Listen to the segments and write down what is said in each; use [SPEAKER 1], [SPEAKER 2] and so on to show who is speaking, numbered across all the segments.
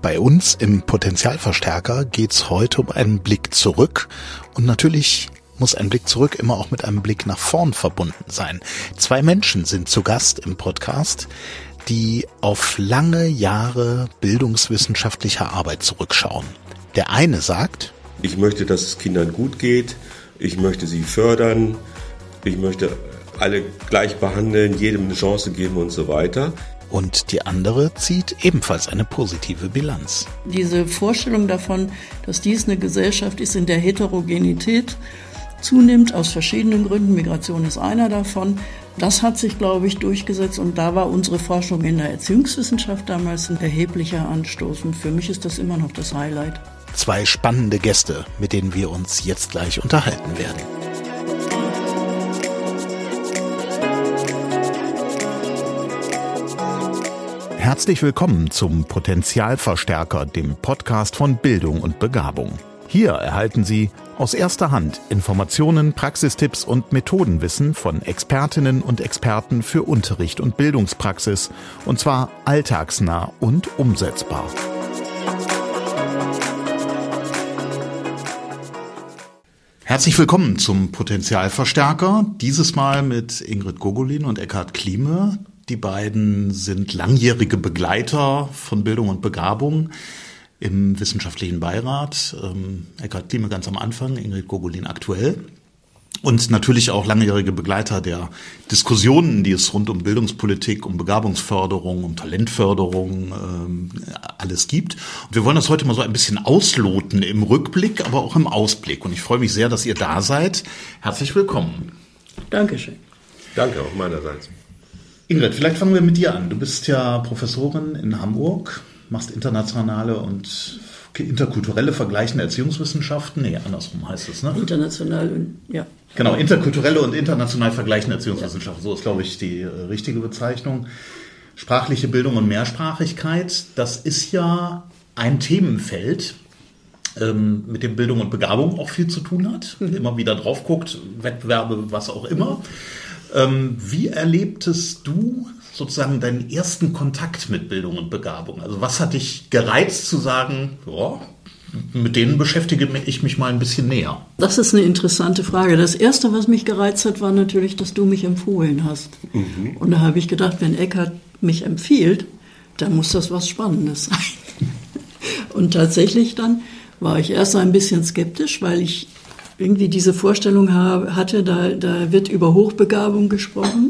[SPEAKER 1] Bei uns im Potenzialverstärker geht's heute um einen Blick zurück und natürlich muss ein Blick zurück immer auch mit einem Blick nach vorn verbunden sein. 2 Menschen sind zu Gast im Podcast, die auf lange Jahre bildungswissenschaftlicher Arbeit zurückschauen. Der eine sagt:
[SPEAKER 2] Ich möchte, dass es Kindern gut geht, ich möchte sie fördern, ich möchte alle gleich behandeln, jedem eine Chance geben und so weiter.
[SPEAKER 1] Und die andere zieht ebenfalls eine positive Bilanz.
[SPEAKER 3] Diese Vorstellung davon, dass dies eine Gesellschaft ist, in der Heterogenität zunimmt, aus verschiedenen Gründen, Migration ist einer davon, das hat sich, glaube ich, durchgesetzt. Und da war unsere Forschung in der Erziehungswissenschaft damals ein erheblicher Anstoß. Und für mich ist das immer noch das Highlight.
[SPEAKER 1] 2 spannende Gäste, mit denen wir uns jetzt gleich unterhalten werden. Herzlich willkommen zum Potenzialverstärker, dem Podcast von Bildung und Begabung. Hier erhalten Sie aus erster Hand Informationen, Praxistipps und Methodenwissen von Expertinnen und Experten für Unterricht und Bildungspraxis, und zwar alltagsnah und umsetzbar. Herzlich willkommen zum Potenzialverstärker, dieses Mal mit Ingrid Gogolin und Eckhard Klieme. Die beiden sind langjährige Begleiter von Bildung und Begabung im wissenschaftlichen Beirat. Eckhard Klieme ganz am Anfang, Ingrid Gogolin aktuell. Und natürlich auch langjährige Begleiter der Diskussionen, die es rund um Bildungspolitik, um Begabungsförderung, um Talentförderung alles gibt. Und wir wollen das heute mal so ein bisschen ausloten im Rückblick, aber auch im Ausblick. Und ich freue mich sehr, dass ihr da seid. Herzlich willkommen.
[SPEAKER 3] Dankeschön.
[SPEAKER 2] Danke, auch meinerseits.
[SPEAKER 1] Ingrid, vielleicht fangen wir mit dir an. Du bist ja Professorin in Hamburg, machst internationale und interkulturelle vergleichende Erziehungswissenschaften. Nee, andersrum heißt es, ne?
[SPEAKER 3] International und, ja.
[SPEAKER 1] Genau, interkulturelle und international vergleichende Erziehungswissenschaften. So ist, glaube ich, die richtige Bezeichnung. Sprachliche Bildung und Mehrsprachigkeit, das ist ja ein Themenfeld, mit dem Bildung und Begabung auch viel zu tun hat. Immer wieder drauf guckt, Wettbewerbe, was auch immer. Wie erlebtest du sozusagen deinen ersten Kontakt mit Bildung und Begabung? Also was hat dich gereizt zu sagen, ja, mit denen beschäftige ich mich mal ein bisschen näher?
[SPEAKER 3] Das ist eine interessante Frage. Das Erste, was mich gereizt hat, war natürlich, dass du mich empfohlen hast. Und da habe ich gedacht, wenn Eckhard mich empfiehlt, dann muss das was Spannendes sein. Und tatsächlich dann war ich erst ein bisschen skeptisch, weil ich irgendwie diese Vorstellung hatte, da wird über Hochbegabung gesprochen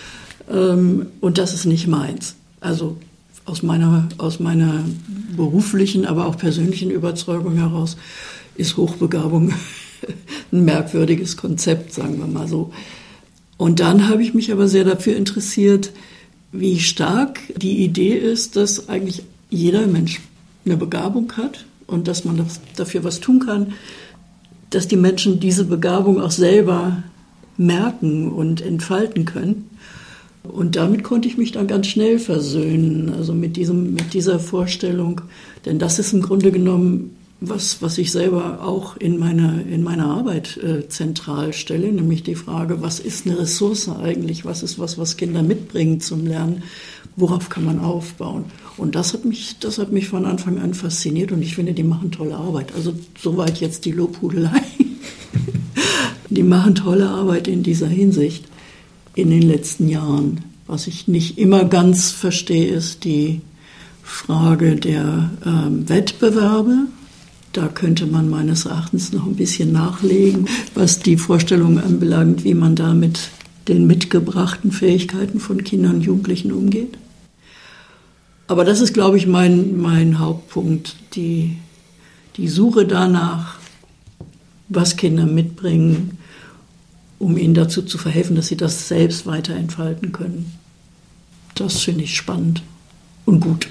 [SPEAKER 3] und das ist nicht meins. Also aus meiner beruflichen, aber auch persönlichen Überzeugung heraus ist Hochbegabung ein merkwürdiges Konzept, sagen wir mal so. Und dann habe ich mich aber sehr dafür interessiert, wie stark die Idee ist, dass eigentlich jeder Mensch eine Begabung hat und dass man dafür was tun kann, dass die Menschen diese Begabung auch selber merken und entfalten können. Und damit konnte ich mich dann ganz schnell versöhnen, also mit dieser Vorstellung. Denn das ist im Grunde genommen, was ich selber auch in meiner Arbeit zentral stelle, nämlich die Frage, was ist eine Ressource eigentlich? Was ist was Kinder mitbringen zum Lernen? Worauf kann man aufbauen? Und das hat mich von Anfang an fasziniert und ich finde, die machen tolle Arbeit. Also soweit jetzt die Lobhudelei. Die machen tolle Arbeit in dieser Hinsicht in den letzten Jahren. Was ich nicht immer ganz verstehe, ist die Frage der Wettbewerbe. Da könnte man meines Erachtens noch ein bisschen nachlegen, was die Vorstellung anbelangt, wie man da mit den mitgebrachten Fähigkeiten von Kindern und Jugendlichen umgeht. Aber das ist, glaube ich, mein Hauptpunkt, die Suche danach, was Kinder mitbringen, um ihnen dazu zu verhelfen, dass sie das selbst weiter entfalten können. Das finde ich spannend und gut.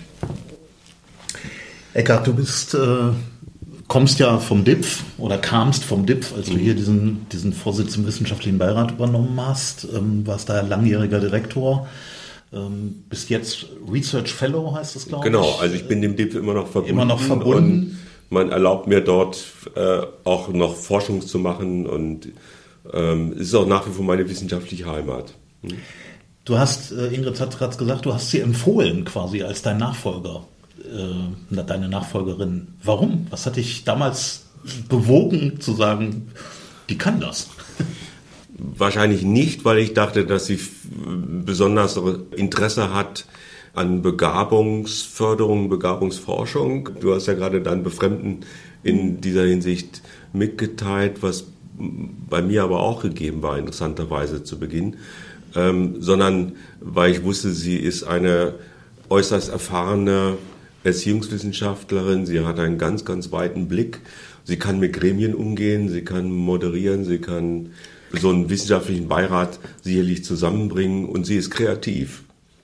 [SPEAKER 1] Eckhard, du kommst ja vom DIPF oder kamst vom DIPF, also hier diesen Vorsitz im wissenschaftlichen Beirat übernommen hast, warst da langjähriger Direktor. Bist jetzt Research Fellow, heißt das, glaube ich.
[SPEAKER 2] Genau, also ich bin dem DIPF immer noch verbunden. Und man erlaubt mir dort auch noch Forschung zu machen und es ist auch nach wie vor meine wissenschaftliche Heimat.
[SPEAKER 1] Du hast, Ingrid hat gerade gesagt, du hast sie empfohlen quasi als dein Nachfolger. deine Nachfolgerin. Warum? Was hat dich damals bewogen zu sagen, die kann das?
[SPEAKER 2] Wahrscheinlich nicht, weil ich dachte, dass sie besonders Interesse hat an Begabungsförderung, Begabungsforschung. Du hast ja gerade dein Befremden in dieser Hinsicht mitgeteilt, was bei mir aber auch gegeben war, interessanterweise zu Beginn, sondern weil ich wusste, sie ist eine äußerst erfahrene Erziehungswissenschaftlerin, sie hat einen ganz, ganz weiten Blick, sie kann mit Gremien umgehen, sie kann moderieren, sie kann so einen wissenschaftlichen Beirat sicherlich zusammenbringen und sie ist kreativ.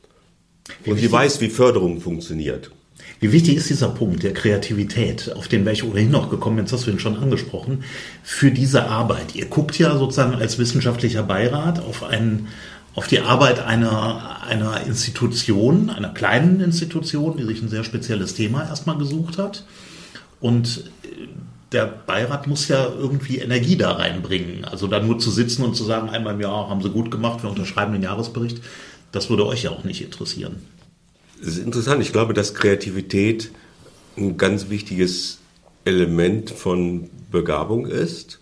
[SPEAKER 2] Und sie weiß, wie Förderung funktioniert.
[SPEAKER 1] Wie wichtig ist dieser Punkt der Kreativität, auf den wäre ich ohnehin noch gekommen, jetzt hast du ihn schon angesprochen, für diese Arbeit? Ihr guckt ja sozusagen als wissenschaftlicher Beirat auf die Arbeit einer Institution, einer kleinen Institution, die sich ein sehr spezielles Thema erstmal gesucht hat. Und der Beirat muss ja irgendwie Energie da reinbringen. Also da nur zu sitzen und zu sagen, einmal im Jahr haben sie gut gemacht, wir unterschreiben den Jahresbericht, das würde euch ja auch nicht interessieren.
[SPEAKER 2] Es ist interessant. Ich glaube, dass Kreativität ein ganz wichtiges Element von Begabung ist,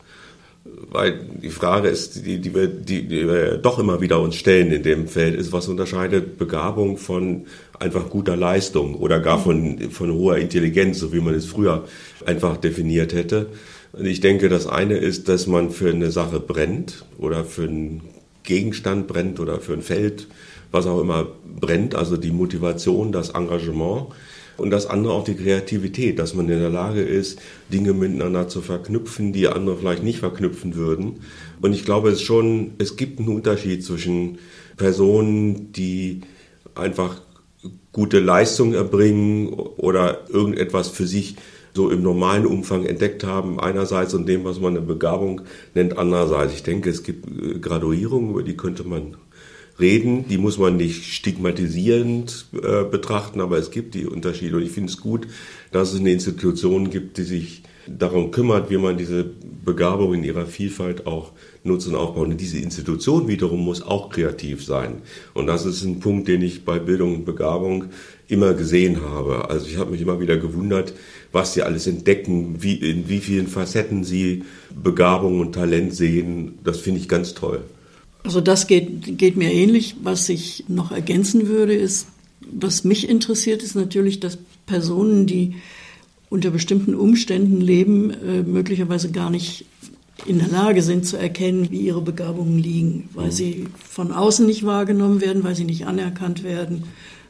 [SPEAKER 2] weil die Frage ist, die wir doch immer wieder uns stellen in dem Feld, ist, was unterscheidet Begabung von einfach guter Leistung oder gar von hoher Intelligenz, so wie man es früher einfach definiert hätte. Und ich denke, das eine ist, dass man für eine Sache brennt oder für einen Gegenstand brennt oder für ein Feld, was auch immer brennt, also die Motivation, das Engagement und das andere auch die Kreativität, dass man in der Lage ist, Dinge miteinander zu verknüpfen, die andere vielleicht nicht verknüpfen würden. Und ich glaube, es gibt einen Unterschied zwischen Personen, die einfach gute Leistung erbringen oder irgendetwas für sich so im normalen Umfang entdeckt haben, einerseits, und dem, was man eine Begabung nennt, andererseits. Ich denke, es gibt Graduierungen, über die könnte man reden, die muss man nicht stigmatisierend betrachten, aber es gibt die Unterschiede. Und ich finde es gut, dass es eine Institution gibt, die sich darum kümmert, wie man diese Begabung in ihrer Vielfalt auch nutzt und aufbaut. Und diese Institution wiederum muss auch kreativ sein. Und das ist ein Punkt, den ich bei Bildung und Begabung immer gesehen habe. Also ich habe mich immer wieder gewundert, was sie alles entdecken, in wie vielen Facetten sie Begabung und Talent sehen. Das finde ich ganz toll.
[SPEAKER 3] Also das geht mir ähnlich. Was ich noch ergänzen würde, ist, was mich interessiert, ist natürlich, dass Personen, die unter bestimmten Umständen leben, möglicherweise gar nicht in der Lage sind zu erkennen, wie ihre Begabungen liegen, weil sie von außen nicht wahrgenommen werden, weil sie nicht anerkannt werden,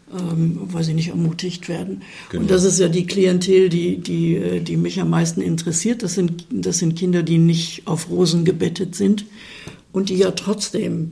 [SPEAKER 3] weil sie nicht ermutigt werden. Genau. Und das ist ja die Klientel, die mich am meisten interessiert. Das sind Kinder, die nicht auf Rosen gebettet sind und die ja trotzdem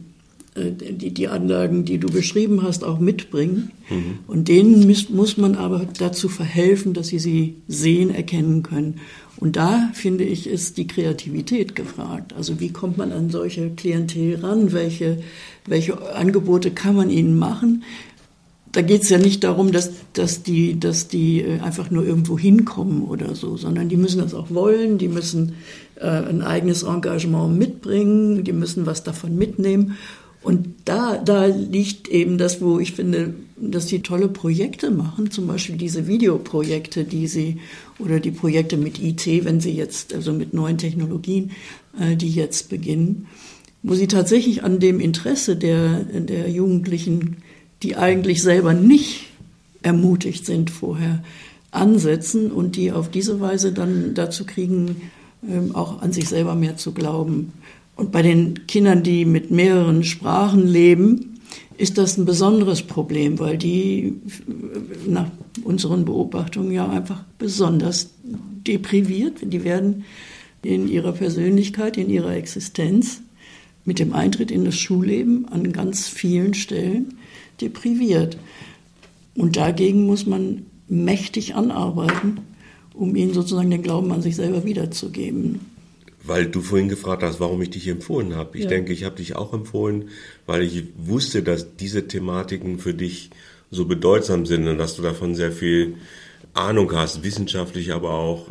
[SPEAKER 3] die Anlagen, die du beschrieben hast, auch mitbringen. Mhm. Und denen muss man aber dazu verhelfen, dass sie sehen, erkennen können. Und da, finde ich, ist die Kreativität gefragt. Also wie kommt man an solche Klientel ran? Welche Angebote kann man ihnen machen? Da geht es ja nicht darum, dass die einfach nur irgendwo hinkommen oder so, sondern die müssen das auch wollen, die müssen ein eigenes Engagement mitbringen, die müssen was davon mitnehmen. Und da liegt eben das, wo ich finde, dass die tolle Projekte machen, zum Beispiel diese Videoprojekte, oder die Projekte mit IT, wenn sie jetzt, also mit neuen Technologien, die jetzt beginnen, wo sie tatsächlich an dem Interesse der Jugendlichen, die eigentlich selber nicht ermutigt sind vorher, ansetzen und die auf diese Weise dann dazu kriegen, auch an sich selber mehr zu glauben. Und bei den Kindern, die mit mehreren Sprachen leben, ist das ein besonderes Problem, weil die nach unseren Beobachtungen ja einfach besonders depriviert, die werden in ihrer Persönlichkeit, in ihrer Existenz mit dem Eintritt in das Schulleben an ganz vielen Stellen depriviert. Und dagegen muss man mächtig anarbeiten, um ihnen sozusagen den Glauben an sich selber wiederzugeben.
[SPEAKER 2] Weil du vorhin gefragt hast, warum ich dich empfohlen habe. Ich denke, ich habe dich auch empfohlen, weil ich wusste, dass diese Thematiken für dich so bedeutsam sind und dass du davon sehr viel Ahnung hast, wissenschaftlich, aber auch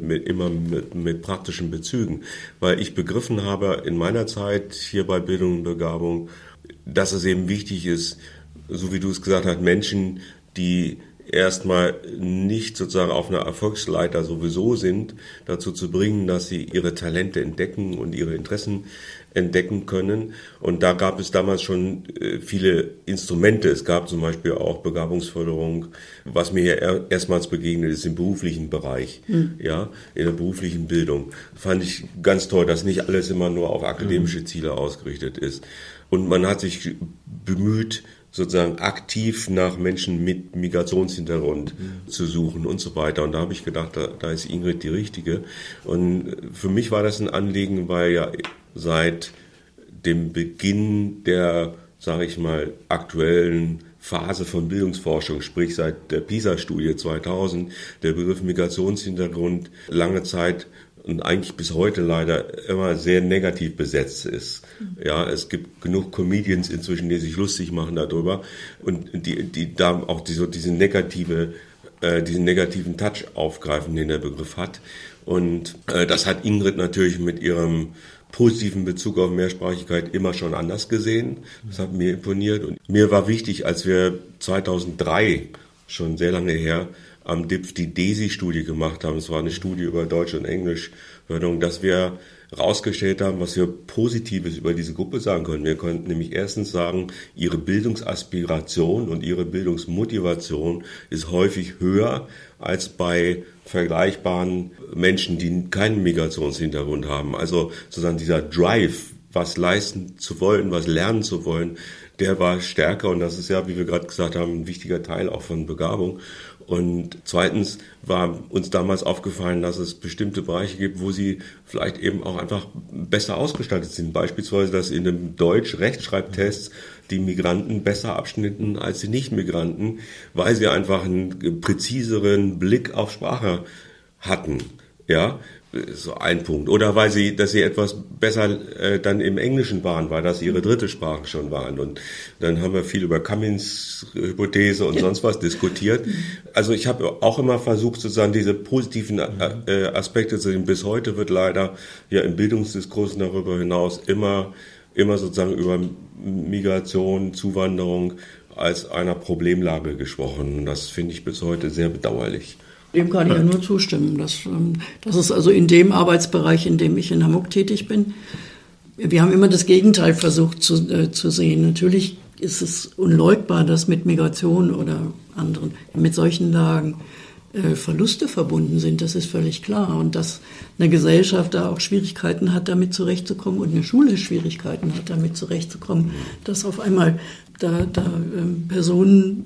[SPEAKER 2] mit praktischen Bezügen. Weil ich begriffen habe in meiner Zeit hier bei Bildung und Begabung, dass es eben wichtig ist, so wie du es gesagt hast, Menschen, die erstmal nicht sozusagen auf einer Erfolgsleiter sowieso sind, dazu zu bringen, dass sie ihre Talente entdecken und ihre Interessen entdecken können. Und da gab es damals schon viele Instrumente. Es gab zum Beispiel auch Begabungsförderung. Was mir hier erstmals begegnet ist im beruflichen Bereich, ja, in der beruflichen Bildung. Fand ich ganz toll, dass nicht alles immer nur auf akademische Ziele ausgerichtet ist. Und man hat sich bemüht, sozusagen aktiv nach Menschen mit Migrationshintergrund zu suchen und so weiter. Und da habe ich gedacht, da ist Ingrid die Richtige. Und für mich war das ein Anliegen, weil ja seit dem Beginn der, sage ich mal, aktuellen Phase von Bildungsforschung, sprich seit der PISA-Studie 2000, der Begriff Migrationshintergrund lange Zeit und eigentlich bis heute leider immer sehr negativ besetzt ist. Ja, es gibt genug Comedians inzwischen, die sich lustig machen darüber und die da auch diesen negativen Touch aufgreifen, den der Begriff hat. Und das hat Ingrid natürlich mit ihrem positiven Bezug auf Mehrsprachigkeit immer schon anders gesehen. Das hat mir imponiert. Und mir war wichtig, als wir 2003, schon sehr lange her, am DIPF die DESI-Studie gemacht haben. Es war eine Studie über Deutsch- und Englischförderung, dass wir herausgestellt haben, was wir Positives über diese Gruppe sagen können. Wir konnten nämlich erstens sagen, ihre Bildungsaspiration und ihre Bildungsmotivation ist häufig höher als bei vergleichbaren Menschen, die keinen Migrationshintergrund haben. Also sozusagen dieser Drive, was leisten zu wollen, was lernen zu wollen, der war stärker und das ist ja, wie wir gerade gesagt haben, ein wichtiger Teil auch von Begabung. Und zweitens war uns damals aufgefallen, dass es bestimmte Bereiche gibt, wo sie vielleicht eben auch einfach besser ausgestattet sind. Beispielsweise, dass in dem Deutsch-Rechtschreibtest die Migranten besser abschnitten als die Nicht-Migranten, weil sie einfach einen präziseren Blick auf Sprache hatten. Ja, so ein Punkt. Oder dass sie etwas besser dann im Englischen waren, weil das ihre dritte Sprache schon waren. Und dann haben wir viel über Cummins Hypothese und sonst was diskutiert. Also ich habe auch immer versucht, sozusagen diese positiven Aspekte zu sehen. Bis heute wird leider ja im Bildungsdiskurs darüber hinaus immer sozusagen über Migration, Zuwanderung als einer Problemlage gesprochen. Das finde ich bis heute sehr bedauerlich.
[SPEAKER 3] Dem kann ich ja nur zustimmen. Das ist also in dem Arbeitsbereich, in dem ich in Hamburg tätig bin. Wir haben immer das Gegenteil versucht zu sehen. Natürlich ist es unleugbar, dass mit Migration oder anderen, mit solchen Lagen Verluste verbunden sind. Das ist völlig klar. Und dass eine Gesellschaft da auch Schwierigkeiten hat, damit zurechtzukommen und eine Schule Schwierigkeiten hat, damit zurechtzukommen, dass auf einmal da Personen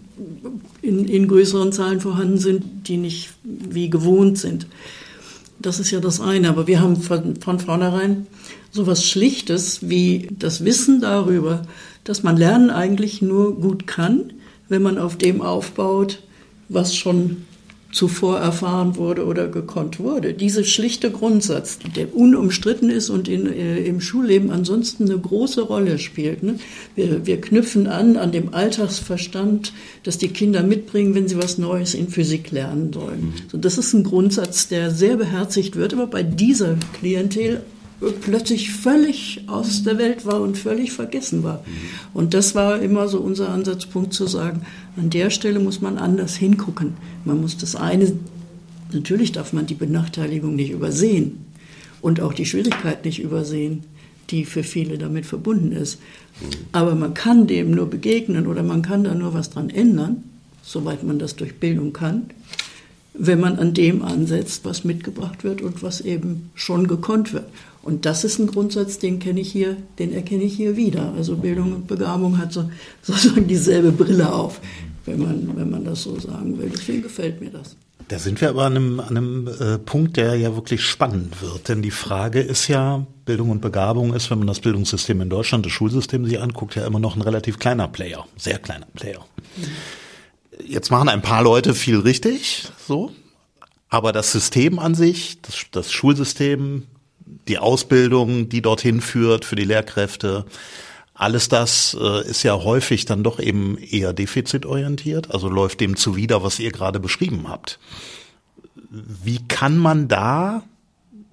[SPEAKER 3] in größeren Zahlen vorhanden sind, die nicht wie gewohnt sind. Das ist ja das eine. Aber wir haben von vornherein so was Schlichtes wie das Wissen darüber, dass man Lernen eigentlich nur gut kann, wenn man auf dem aufbaut, was schon zuvor erfahren wurde oder gekonnt wurde. Dieser schlichte Grundsatz, der unumstritten ist und im Schulleben ansonsten eine große Rolle spielt. Ne? Wir knüpfen an dem Alltagsverstand, das die Kinder mitbringen, wenn sie was Neues in Physik lernen sollen. So, das ist ein Grundsatz, der sehr beherzigt wird, aber bei dieser Klientel plötzlich völlig aus der Welt war und völlig vergessen war. Und das war immer so unser Ansatzpunkt zu sagen, an der Stelle muss man anders hingucken. Man muss das eine, natürlich darf man die Benachteiligung nicht übersehen und auch die Schwierigkeit nicht übersehen, die für viele damit verbunden ist. Aber man kann dem nur begegnen oder man kann da nur was dran ändern, soweit man das durch Bildung kann, wenn man an dem ansetzt, was mitgebracht wird und was eben schon gekonnt wird. Und das ist ein Grundsatz, den erkenne ich hier wieder. Also Bildung und Begabung hat sozusagen dieselbe Brille auf, wenn man das so sagen will. Deswegen gefällt mir das.
[SPEAKER 1] Da sind wir aber an einem Punkt, der ja wirklich spannend wird. Denn die Frage ist ja, Bildung und Begabung ist, wenn man das Bildungssystem in Deutschland, das Schulsystem sich anguckt, ja immer noch ein relativ kleiner Player, sehr kleiner Player. Jetzt machen ein paar Leute viel richtig, so. Aber das System an sich, das Schulsystem, die Ausbildung, die dorthin führt für die Lehrkräfte, alles das ist ja häufig dann doch eben eher defizitorientiert, also läuft dem zuwider, was ihr gerade beschrieben habt. Wie kann man da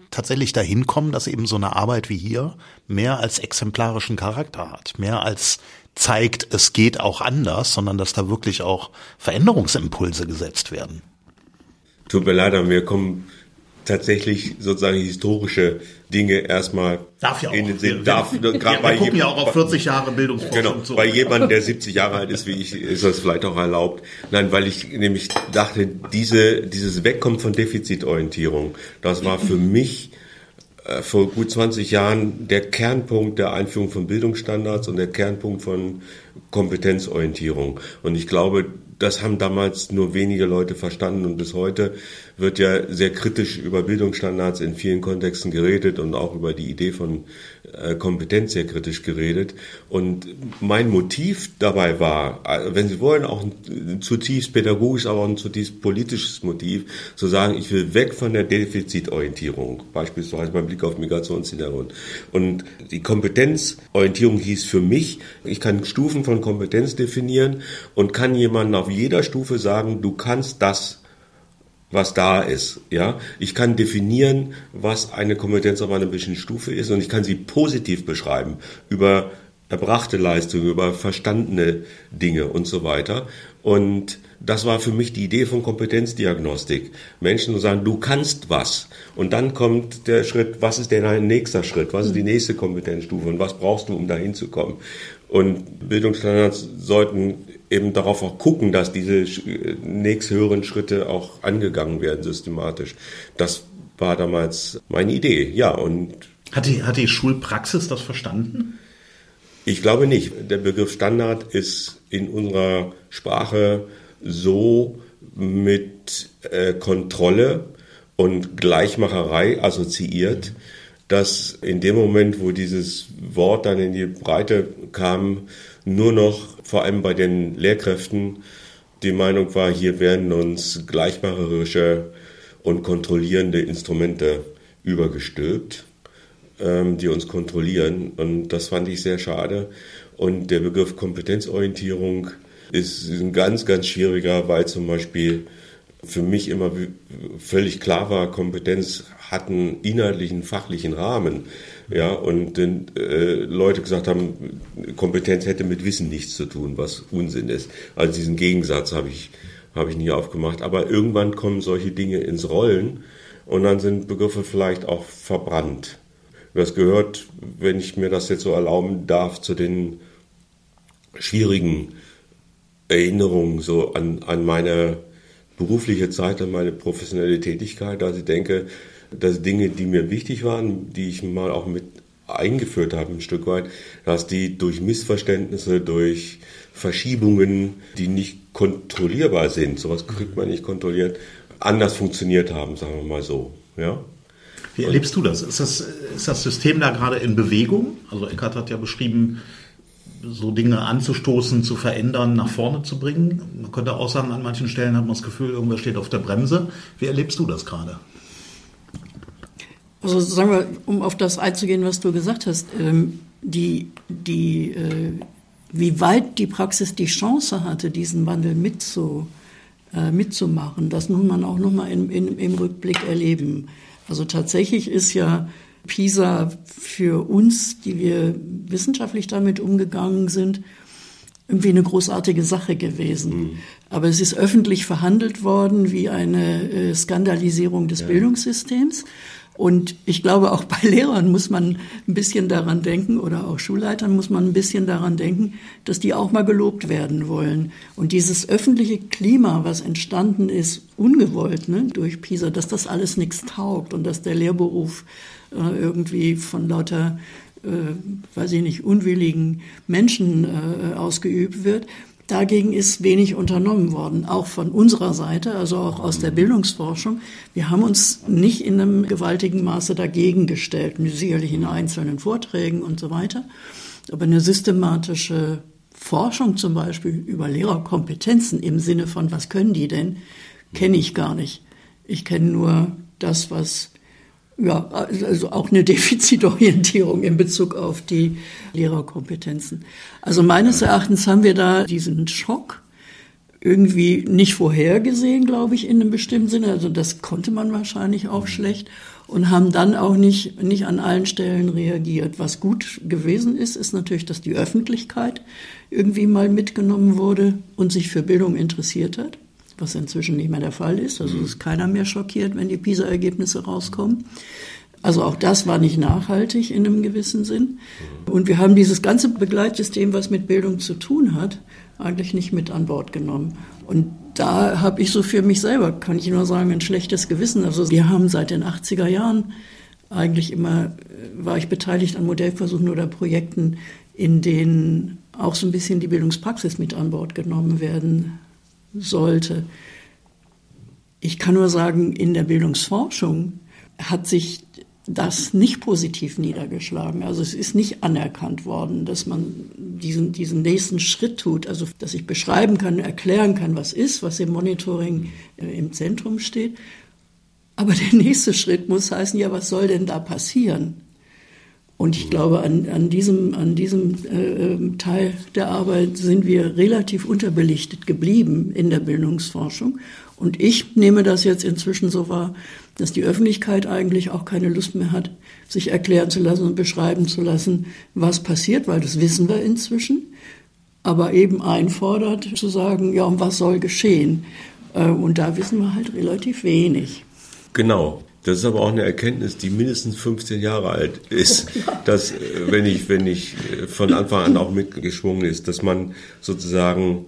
[SPEAKER 1] tatsächlich dahin kommen, dass eben so eine Arbeit wie hier mehr als exemplarischen Charakter hat, mehr als zeigt, es geht auch anders, sondern dass da wirklich auch Veränderungsimpulse gesetzt werden?
[SPEAKER 2] Tut mir leid, aber mir kommen tatsächlich sozusagen historische Dinge erstmal in den Sinn.
[SPEAKER 1] Wir gucken ja auch auf 40 Jahre Bildungsforschung.
[SPEAKER 2] Genau, bei jemandem, der 70 Jahre alt ist wie ich, ist das vielleicht auch erlaubt. Nein, weil ich nämlich dachte, dieses Wegkommen von Defizitorientierung, das war für mich vor gut 20 Jahren der Kernpunkt der Einführung von Bildungsstandards und der Kernpunkt von Kompetenzorientierung. Und ich glaube, das haben damals nur wenige Leute verstanden und bis heute wird ja sehr kritisch über Bildungsstandards in vielen Kontexten geredet und auch über die Idee von Kompetenz sehr kritisch geredet. Und mein Motiv dabei war, wenn Sie wollen, auch ein zutiefst pädagogisches, aber auch ein zutiefst politisches Motiv, zu sagen, ich will weg von der Defizitorientierung, beispielsweise beim Blick auf Migrationshintergrund. Und die Kompetenzorientierung hieß für mich, ich kann Stufen von Kompetenz definieren und kann jemandem auf jeder Stufe sagen, du kannst das, was da ist, ja. Ich kann definieren, was eine Kompetenz auf einer bestimmten Stufe ist und ich kann sie positiv beschreiben über erbrachte Leistungen, über verstandene Dinge und so weiter. Und das war für mich die Idee von Kompetenzdiagnostik. Menschen zu sagen, du kannst was. Und dann kommt der Schritt, was ist denn ein nächster Schritt? Was ist die nächste Kompetenzstufe und was brauchst du, um dahin zu kommen? Und Bildungsstandards sollten eben darauf auch gucken, dass diese nächsthöheren Schritte auch angegangen werden, systematisch. Das war damals meine Idee, ja. Und
[SPEAKER 1] hat die Schulpraxis das verstanden?
[SPEAKER 2] Ich glaube nicht. Der Begriff Standard ist in unserer Sprache so mit Kontrolle und Gleichmacherei assoziiert, dass in dem Moment, wo dieses Wort dann in die Breite kam, nur noch vor allem bei den Lehrkräften die Meinung war, hier werden uns gleichmacherische und kontrollierende Instrumente übergestülpt, die uns kontrollieren. Und das fand ich sehr schade. Und der Begriff Kompetenzorientierung ist ein ganz, ganz schwieriger, weil zum Beispiel für mich immer völlig klar war, Kompetenz hat einen inhaltlichen, fachlichen Rahmen. Ja, und Leute gesagt haben, Kompetenz hätte mit Wissen nichts zu tun, was Unsinn ist. Also diesen Gegensatz habe ich nie aufgemacht. Aber irgendwann kommen solche Dinge ins Rollen und dann sind Begriffe vielleicht auch verbrannt. Das gehört, wenn ich mir das jetzt so erlauben darf, zu den schwierigen Erinnerungen so an meine berufliche Zeit, an meine professionelle Tätigkeit, dass ich denke, dass Dinge, die mir wichtig waren, die ich mal auch mit eingeführt habe ein Stück weit, dass die durch Missverständnisse, durch Verschiebungen, die nicht kontrollierbar sind, sowas kriegt man nicht kontrolliert, anders funktioniert haben, sagen wir mal so. Ja?
[SPEAKER 1] Wie erlebst du das? Ist das System da gerade in Bewegung? Also Eckhart hat ja beschrieben, so Dinge anzustoßen, zu verändern, nach vorne zu bringen. Man könnte auch sagen, an manchen Stellen hat man das Gefühl, irgendwer steht auf der Bremse. Wie erlebst du das gerade?
[SPEAKER 3] Also sagen wir, um auf das einzugehen, was du gesagt hast, wie weit die Praxis die Chance hatte, diesen Wandel mitzumachen, das muss man auch nochmal im Rückblick erleben. Also tatsächlich ist ja PISA für uns, die wir wissenschaftlich damit umgegangen sind, irgendwie eine großartige Sache gewesen. Aber es ist öffentlich verhandelt worden wie eine Skandalisierung des Bildungssystems. Und ich glaube, auch bei Lehrern muss man ein bisschen daran denken, oder auch Schulleitern muss man ein bisschen daran denken, dass die auch mal gelobt werden wollen. Und dieses öffentliche Klima, was entstanden ist, ungewollt, durch PISA, dass das alles nichts taugt und dass der Lehrberuf irgendwie von lauter, unwilligen Menschen ausgeübt wird. Dagegen ist wenig unternommen worden, auch von unserer Seite, also auch aus der Bildungsforschung. Wir haben uns nicht in einem gewaltigen Maße dagegen gestellt, sicherlich in einzelnen Vorträgen und so weiter. Aber eine systematische Forschung zum Beispiel über Lehrerkompetenzen im Sinne von, was können die denn, kenne ich gar nicht. Ich kenne nur das, was also auch eine Defizitorientierung in Bezug auf die Lehrerkompetenzen. Also meines Erachtens haben wir da diesen Schock irgendwie nicht vorhergesehen, glaube ich, in einem bestimmten Sinne. Also das konnte man wahrscheinlich auch schlecht. und haben dann auch nicht an allen Stellen reagiert. Was gut gewesen ist natürlich, dass die Öffentlichkeit irgendwie mal mitgenommen wurde und sich für Bildung interessiert hat, was inzwischen nicht mehr der Fall ist. Also ist keiner mehr schockiert, wenn die PISA-Ergebnisse rauskommen. Also auch das war nicht nachhaltig in einem gewissen Sinn. Und wir haben dieses ganze Begleitsystem, was mit Bildung zu tun hat, eigentlich nicht mit an Bord genommen. Und da habe ich so für mich selber, kann ich nur sagen, ein schlechtes Gewissen. Also wir haben seit den 80er Jahren eigentlich immer, war ich beteiligt an Modellversuchen oder Projekten, in denen auch so ein bisschen die Bildungspraxis mit an Bord genommen werden sollte. Ich kann nur sagen, in der Bildungsforschung hat sich das nicht positiv niedergeschlagen. Also es ist nicht anerkannt worden, dass man diesen nächsten Schritt tut, also dass ich beschreiben kann, erklären kann, was im Monitoring im Zentrum steht. Aber der nächste Schritt muss heißen, ja, was soll denn da passieren? Und ich glaube, an diesem Teil der Arbeit sind wir relativ unterbelichtet geblieben in der Bildungsforschung. Und ich nehme das jetzt inzwischen so wahr, dass die Öffentlichkeit eigentlich auch keine Lust mehr hat, sich erklären zu lassen und beschreiben zu lassen, was passiert, weil das wissen wir inzwischen, aber eben einfordert zu sagen, ja, und was soll geschehen? Und da wissen wir halt relativ wenig.
[SPEAKER 2] Genau. Das ist aber auch eine Erkenntnis, die mindestens 15 Jahre alt ist, dass, wenn ich von Anfang an auch mitgeschwungen ist, dass man sozusagen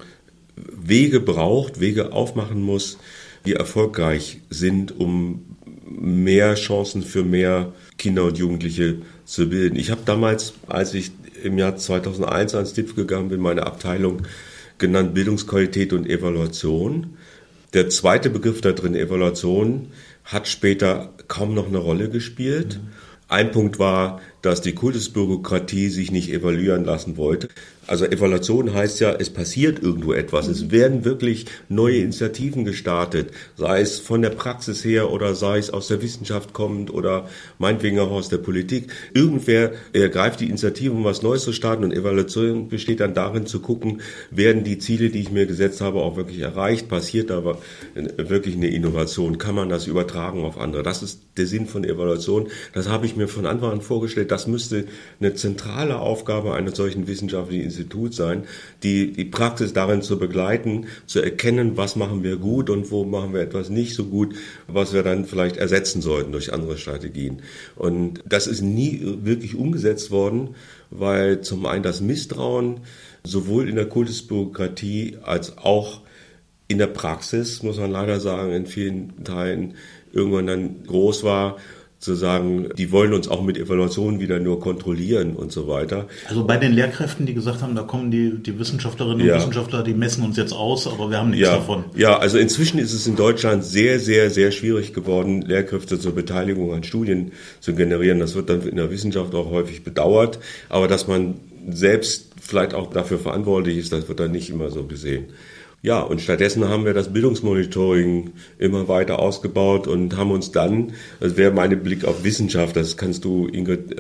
[SPEAKER 2] Wege braucht, Wege aufmachen muss, die erfolgreich sind, um mehr Chancen für mehr Kinder und Jugendliche zu bilden. Ich habe damals, als ich im Jahr 2001 ans DIPF gegangen bin, meine Abteilung genannt Bildungsqualität und Evaluation. Der zweite Begriff da drin, Evaluation, hat später kaum noch eine Rolle gespielt. Ein Punkt war, dass die Kultusbürokratie sich nicht evaluieren lassen wollte. Also Evaluation heißt ja, es passiert irgendwo etwas. Es werden wirklich neue Initiativen gestartet, sei es von der Praxis her oder sei es aus der Wissenschaft kommend oder meinetwegen auch aus der Politik. Irgendwer ergreift die Initiative, um was Neues zu starten, und Evaluation besteht dann darin zu gucken, werden die Ziele, die ich mir gesetzt habe, auch wirklich erreicht? Passiert da aber wirklich eine Innovation? Kann man das übertragen auf andere? Das ist der Sinn von Evaluation. Das habe ich mir von Anfang an vorgestellt. Das müsste eine zentrale Aufgabe eines solchen wissenschaftlichen Instituts sein, die Praxis darin zu begleiten, zu erkennen, was machen wir gut und wo machen wir etwas nicht so gut, was wir dann vielleicht ersetzen sollten durch andere Strategien. Und das ist nie wirklich umgesetzt worden, weil zum einen das Misstrauen sowohl in der Kultusbürokratie als auch in der Praxis, muss man leider sagen, in vielen Teilen irgendwann dann groß war, zu sagen, die wollen uns auch mit Evaluationen wieder nur kontrollieren und so weiter.
[SPEAKER 1] Also bei den Lehrkräften, die gesagt haben, da kommen die Wissenschaftlerinnen und Wissenschaftler, die messen uns jetzt aus, aber wir haben nichts davon.
[SPEAKER 2] Ja, also inzwischen ist es in Deutschland sehr, sehr, sehr schwierig geworden, Lehrkräfte zur Beteiligung an Studien zu generieren. Das wird dann in der Wissenschaft auch häufig bedauert, aber dass man selbst vielleicht auch dafür verantwortlich ist, das wird dann nicht immer so gesehen. Ja, und stattdessen haben wir das Bildungsmonitoring immer weiter ausgebaut und haben uns dann, das wäre mein Blick auf Wissenschaft, das kannst du, Ingrid,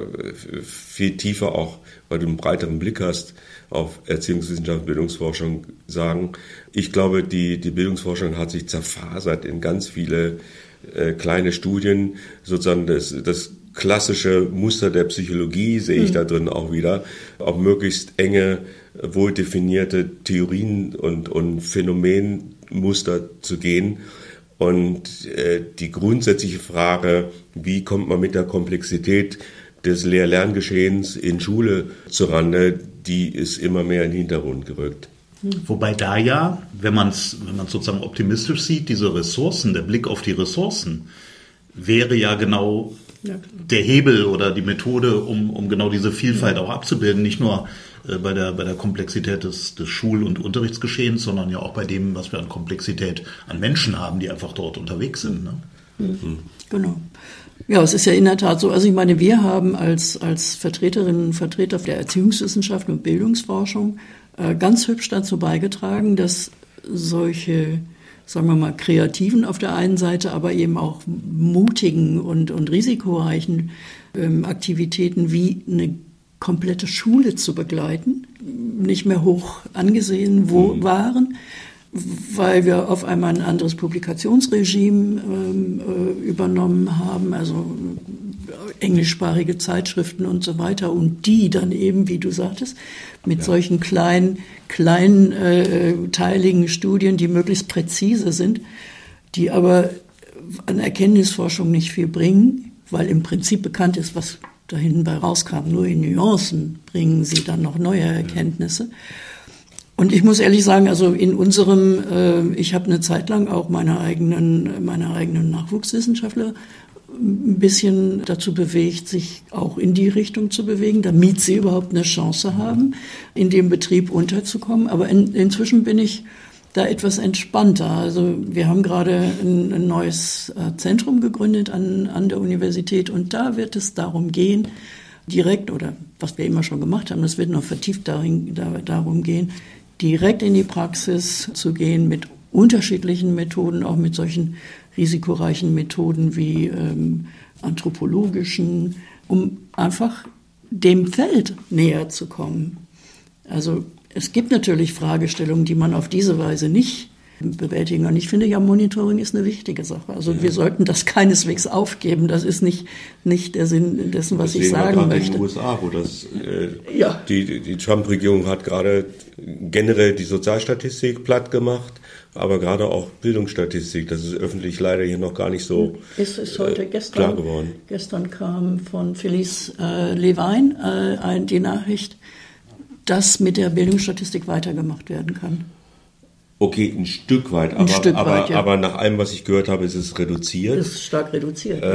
[SPEAKER 2] viel tiefer auch, weil du einen breiteren Blick hast, auf Erziehungswissenschaft, Bildungsforschung sagen. Ich glaube, die Bildungsforschung hat sich zerfasert in ganz viele kleine Studien, sozusagen das klassische Muster der Psychologie sehe ich da drin auch wieder, auf möglichst enge, wohl definierte Theorien und Phänomenmuster zu gehen. Und die grundsätzliche Frage, wie kommt man mit der Komplexität des Lehr-Lerngeschehens in Schule zurande, die ist immer mehr in den Hintergrund gerückt.
[SPEAKER 1] Wobei da ja, wenn man es sozusagen optimistisch sieht, diese Ressourcen, der Blick auf die Ressourcen, wäre ja genau der Hebel oder die Methode, um genau diese Vielfalt auch abzubilden, nicht nur bei der Komplexität des Schul- und Unterrichtsgeschehens, sondern ja auch bei dem, was wir an Komplexität an Menschen haben, die einfach dort unterwegs sind. Ne?
[SPEAKER 3] Genau. Ja, es ist ja in der Tat so. Also ich meine, wir haben als Vertreterinnen und Vertreter der Erziehungswissenschaften und Bildungsforschung ganz hübsch dazu beigetragen, dass solche, sagen wir mal, kreativen auf der einen Seite, aber eben auch mutigen und risikoreichen Aktivitäten wie eine komplette Schule zu begleiten, nicht mehr hoch angesehen waren. weil wir auf einmal ein anderes Publikationsregime übernommen haben, also englischsprachige Zeitschriften und so weiter, und die dann eben, wie du sagtest, mit solchen kleinteiligen Studien, die möglichst präzise sind, die aber an Erkenntnisforschung nicht viel bringen, weil im Prinzip bekannt ist, was da hinten bei rauskam. Nur in Nuancen bringen sie dann noch neue Erkenntnisse. Und ich muss ehrlich sagen, also in ich habe eine Zeit lang auch meine eigenen Nachwuchswissenschaftler ein bisschen dazu bewegt, sich auch in die Richtung zu bewegen, damit sie überhaupt eine Chance haben, in dem Betrieb unterzukommen. Aber inzwischen bin ich da etwas entspannter. Also wir haben gerade ein neues Zentrum gegründet an der Universität, und da wird es darum gehen, direkt, oder was wir immer schon gemacht haben, das wird noch vertieft darum gehen, direkt in die Praxis zu gehen mit unterschiedlichen Methoden, auch mit solchen risikoreichen Methoden wie anthropologischen, um einfach dem Feld näher zu kommen. Also es gibt natürlich Fragestellungen, die man auf diese Weise nicht bewältigen. Und ich finde ja, Monitoring ist eine wichtige Sache. Also wir sollten das keineswegs aufgeben. Das ist nicht der Sinn dessen, was ich sagen möchte.
[SPEAKER 2] In den USA, wo die Trump-Regierung hat gerade generell die Sozialstatistik platt gemacht, aber gerade auch Bildungsstatistik. Das ist öffentlich leider hier noch gar nicht so
[SPEAKER 3] ist heute
[SPEAKER 2] klar geworden.
[SPEAKER 3] Gestern kam von Felice Levine die Nachricht, dass mit der Bildungsstatistik weitergemacht werden kann.
[SPEAKER 2] Okay, ein Stück weit, aber nach allem, was ich gehört habe, ist es reduziert.
[SPEAKER 3] Es ist stark reduziert.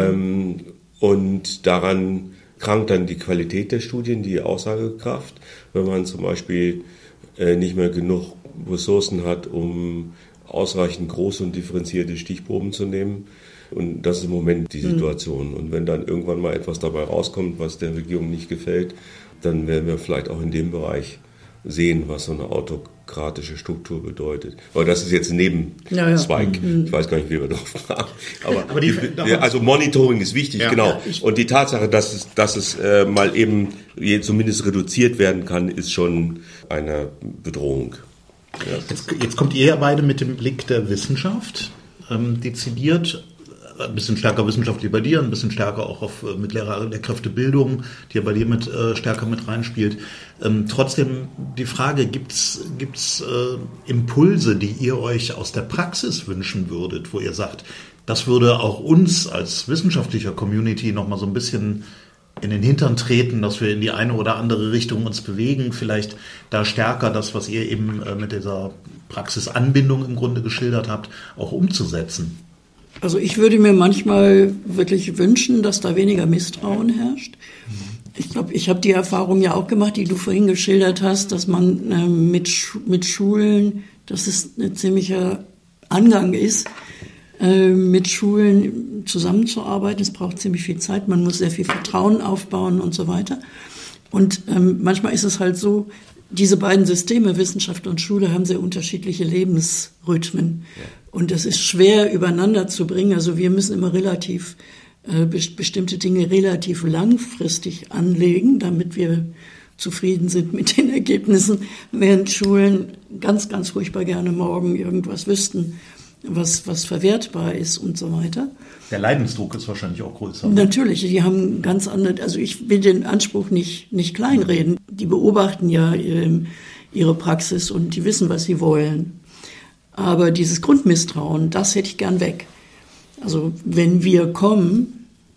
[SPEAKER 2] Und daran krankt dann die Qualität der Studien, die Aussagekraft, wenn man zum Beispiel nicht mehr genug Ressourcen hat, um ausreichend große und differenzierte Stichproben zu nehmen. Und das ist im Moment die Situation. Und wenn dann irgendwann mal etwas dabei rauskommt, was der Regierung nicht gefällt, dann werden wir vielleicht auch in dem Bereich sehen, was so eine autokratische Struktur bedeutet. Aber das ist jetzt ein Nebenzweig. Ich weiß gar nicht, wie wir drauf fragen. Aber also Monitoring ist wichtig, genau. Und die Tatsache, dass es mal eben zumindest reduziert werden kann, ist schon eine Bedrohung. Ja.
[SPEAKER 1] Jetzt kommt ihr ja beide mit dem Blick der Wissenschaft, dezidiert. Ein bisschen stärker wissenschaftlich bei dir, ein bisschen stärker auch auf mit Lehrkräftebildung, die ja bei dir stärker mit reinspielt. Trotzdem die Frage, gibt's Impulse, die ihr euch aus der Praxis wünschen würdet, wo ihr sagt, das würde auch uns als wissenschaftlicher Community nochmal so ein bisschen in den Hintern treten, dass wir in die eine oder andere Richtung uns bewegen, vielleicht da stärker das, was ihr eben mit dieser Praxisanbindung im Grunde geschildert habt, auch umzusetzen?
[SPEAKER 3] Also ich würde mir manchmal wirklich wünschen, dass da weniger Misstrauen herrscht. Ich glaube, ich habe die Erfahrung ja auch gemacht, die du vorhin geschildert hast, dass man mit Schulen, dass es ein ziemlicher Angang ist, mit Schulen zusammenzuarbeiten. Es braucht ziemlich viel Zeit, man muss sehr viel Vertrauen aufbauen und so weiter. Und manchmal ist es halt so, diese beiden Systeme, Wissenschaft und Schule, haben sehr unterschiedliche Lebensrhythmen. Ja. Und das ist schwer übereinander zu bringen. Also wir müssen immer bestimmte Dinge relativ langfristig anlegen, damit wir zufrieden sind mit den Ergebnissen, während Schulen ganz, ganz furchtbar gerne morgen irgendwas wüssten, was verwertbar ist und so weiter.
[SPEAKER 1] Der Leidensdruck ist wahrscheinlich auch größer.
[SPEAKER 3] Natürlich, die haben ganz andere, also ich will den Anspruch nicht kleinreden. Die beobachten ja ihre Praxis und die wissen, was sie wollen. Aber dieses Grundmisstrauen, das hätte ich gern weg. Also wenn wir kommen,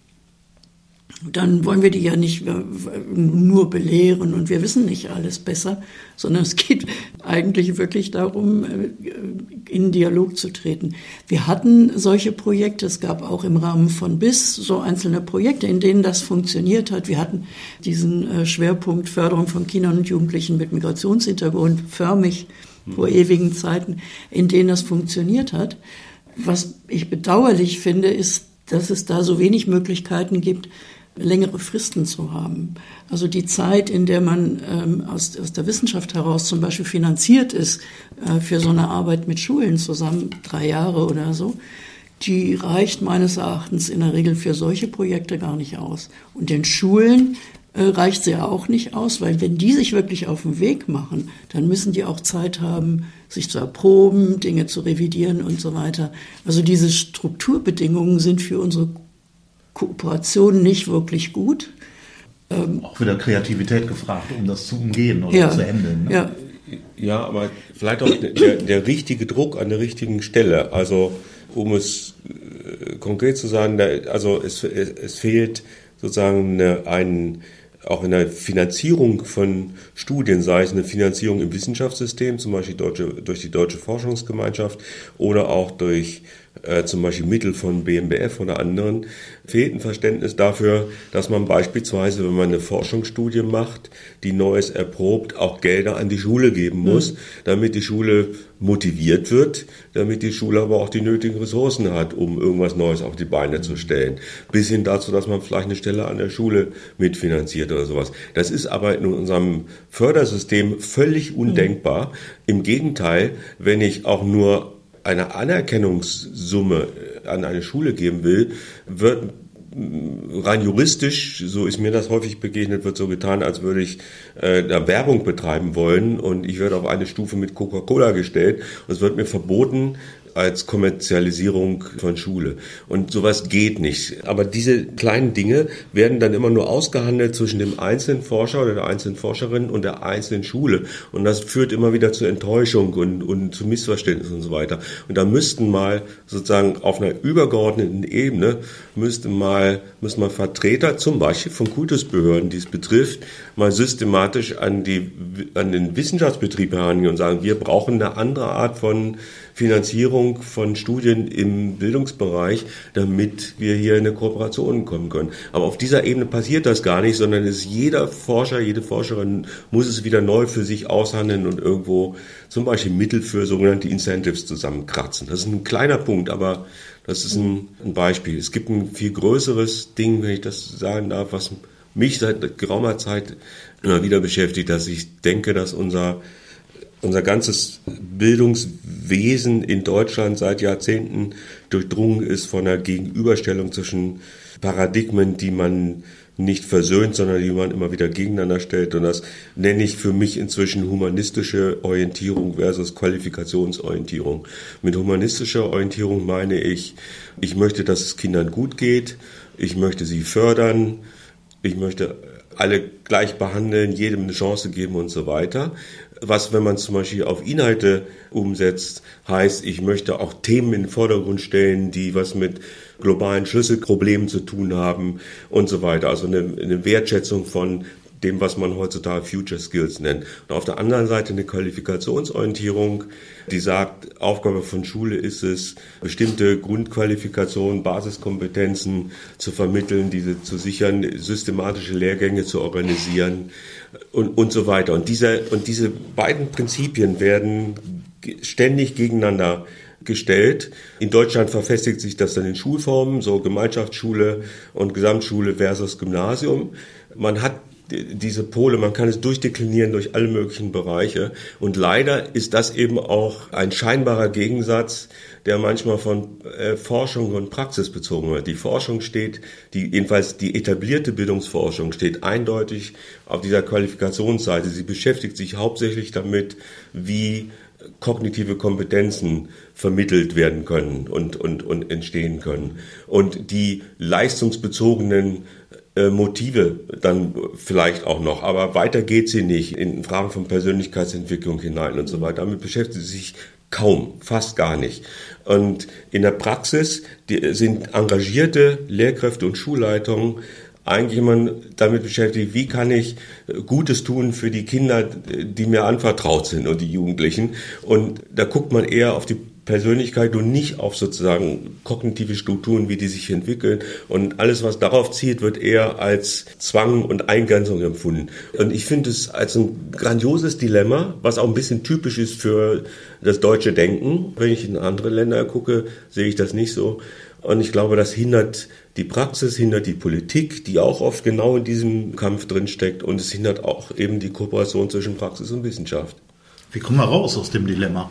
[SPEAKER 3] dann wollen wir die ja nicht nur belehren und wir wissen nicht alles besser, sondern es geht eigentlich wirklich darum, in Dialog zu treten. Wir hatten solche Projekte, es gab auch im Rahmen von BIS so einzelne Projekte, in denen das funktioniert hat. Wir hatten diesen Schwerpunkt Förderung von Kindern und Jugendlichen mit Migrationshintergrund, förmig vor ewigen Zeiten, in denen das funktioniert hat. Was ich bedauerlich finde, ist, dass es da so wenig Möglichkeiten gibt, längere Fristen zu haben. Also die Zeit, in der man aus der Wissenschaft heraus zum Beispiel finanziert ist für so eine Arbeit mit Schulen zusammen, 3 Jahre oder so, die reicht meines Erachtens in der Regel für solche Projekte gar nicht aus. Und den Schulen reicht sie ja auch nicht aus, weil wenn die sich wirklich auf den Weg machen, dann müssen die auch Zeit haben, sich zu erproben, Dinge zu revidieren und so weiter. Also diese Strukturbedingungen sind für unsere Kooperation nicht wirklich gut.
[SPEAKER 1] Auch wieder Kreativität gefragt, um das zu umgehen oder zu handeln. Ne?
[SPEAKER 2] Ja, aber vielleicht auch der richtige Druck an der richtigen Stelle. Also um es konkret zu sagen, es fehlt sozusagen auch in der Finanzierung von Studien, sei es eine Finanzierung im Wissenschaftssystem, zum Beispiel durch die Deutsche Forschungsgemeinschaft oder auch durch zum Beispiel Mittel von BMBF oder anderen, fehlt ein Verständnis dafür, dass man beispielsweise, wenn man eine Forschungsstudie macht, die Neues erprobt, auch Gelder an die Schule geben muss, damit die Schule motiviert wird, damit die Schule aber auch die nötigen Ressourcen hat, um irgendwas Neues auf die Beine zu stellen. Bis hin dazu, dass man vielleicht eine Stelle an der Schule mitfinanziert oder sowas. Das ist aber in unserem Fördersystem völlig undenkbar. Im Gegenteil, wenn ich auch nur eine Anerkennungssumme an eine Schule geben will, wird rein juristisch, so ist mir das häufig begegnet, wird so getan, als würde ich da Werbung betreiben wollen und ich werde auf eine Stufe mit Coca-Cola gestellt und es wird mir verboten als Kommerzialisierung von Schule. Und sowas geht nicht. Aber diese kleinen Dinge werden dann immer nur ausgehandelt zwischen dem einzelnen Forscher oder der einzelnen Forscherin und der einzelnen Schule. Und das führt immer wieder zu Enttäuschung und zu Missverständnissen und so weiter. Und da müssten mal sozusagen auf einer übergeordneten Ebene müssten mal Vertreter, zum Beispiel von Kultusbehörden, die es betrifft, mal systematisch an den Wissenschaftsbetrieb herangehen und sagen, wir brauchen eine andere Art von Finanzierung von Studien im Bildungsbereich, damit wir hier in eine Kooperation kommen können. Aber auf dieser Ebene passiert das gar nicht, sondern es ist jeder Forscher, jede Forscherin muss es wieder neu für sich aushandeln und irgendwo zum Beispiel Mittel für sogenannte Incentives zusammenkratzen. Das ist ein kleiner Punkt, aber das ist ein Beispiel. Es gibt ein viel größeres Ding, wenn ich das sagen darf, was mich seit geraumer Zeit immer wieder beschäftigt, dass ich denke, dass unser ganzes Bildungswesen in Deutschland seit Jahrzehnten durchdrungen ist von einer Gegenüberstellung zwischen Paradigmen, die man nicht versöhnt, sondern die man immer wieder gegeneinander stellt. Und das nenne ich für mich inzwischen humanistische Orientierung versus Qualifikationsorientierung. Mit humanistischer Orientierung meine ich möchte, dass es Kindern gut geht, ich möchte sie fördern, ich möchte alle gleich behandeln, jedem eine Chance geben und so weiter. Was, wenn man zum Beispiel auf Inhalte umsetzt, heißt, ich möchte auch Themen in den Vordergrund stellen, die was mit globalen Schlüsselproblemen zu tun haben und so weiter. Also eine Wertschätzung von dem, was man heutzutage Future Skills nennt. Und auf der anderen Seite eine Qualifikationsorientierung, die sagt, Aufgabe von Schule ist es, bestimmte Grundqualifikationen, Basiskompetenzen zu vermitteln, diese zu sichern, systematische Lehrgänge zu organisieren und so weiter. Und diese beiden Prinzipien werden ständig gegeneinander gestellt. In Deutschland verfestigt sich das dann in Schulformen, so Gemeinschaftsschule und Gesamtschule versus Gymnasium. Man hat diese Pole, man kann es durchdeklinieren durch alle möglichen Bereiche. Und leider ist das eben auch ein scheinbarer Gegensatz, der manchmal von Forschung und Praxis bezogen wird. Die Forschung jedenfalls die etablierte Bildungsforschung steht eindeutig auf dieser Qualifikationsseite. Sie beschäftigt sich hauptsächlich damit, wie kognitive Kompetenzen vermittelt werden können und entstehen können. Und die leistungsbezogenen Motive dann vielleicht auch noch, aber weiter geht sie nicht in Fragen von Persönlichkeitsentwicklung hinein und so weiter. Damit beschäftigt sie sich kaum, fast gar nicht. Und in der Praxis sind engagierte Lehrkräfte und Schulleitungen eigentlich immer damit beschäftigt, wie kann ich Gutes tun für die Kinder, die mir anvertraut sind und die Jugendlichen. Und da guckt man eher auf die Persönlichkeit und nicht auf sozusagen kognitive Strukturen, wie die sich entwickeln. Und alles, was darauf zielt, wird eher als Zwang und Eingrenzung empfunden. Und ich finde es als ein grandioses Dilemma, was auch ein bisschen typisch ist für das deutsche Denken. Wenn ich in andere Länder gucke, sehe ich das nicht so. Und ich glaube, das hindert die Praxis, hindert die Politik, die auch oft genau in diesem Kampf drinsteckt. Und es hindert auch eben die Kooperation zwischen Praxis und Wissenschaft.
[SPEAKER 1] Wie kommen wir raus aus dem Dilemma?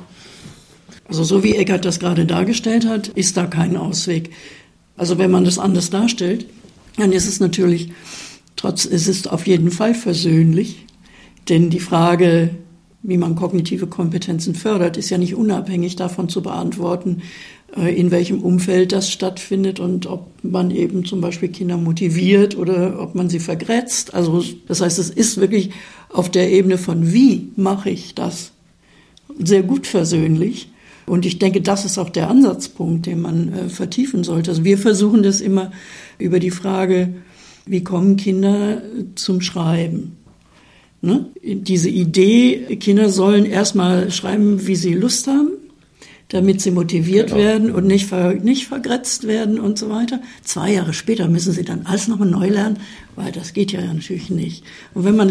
[SPEAKER 3] Also so wie Eckart das gerade dargestellt hat, ist da kein Ausweg. Also wenn man das anders darstellt, dann ist es natürlich Es ist auf jeden Fall versöhnlich, denn die Frage, wie man kognitive Kompetenzen fördert, ist ja nicht unabhängig davon zu beantworten, in welchem Umfeld das stattfindet und ob man eben zum Beispiel Kinder motiviert oder ob man sie vergrätzt. Also das heißt, es ist wirklich auf der Ebene von wie mache ich das sehr gut versöhnlich. Und ich denke, das ist auch der Ansatzpunkt, den man vertiefen sollte. Also wir versuchen das immer über die Frage, wie kommen Kinder zum Schreiben? Ne? Diese Idee, Kinder sollen erstmal schreiben, wie sie Lust haben, damit sie motiviert werden und nicht vergrätzt werden und so weiter. 2 Jahre später müssen sie dann alles nochmal neu lernen, weil das geht ja natürlich nicht. Und wenn man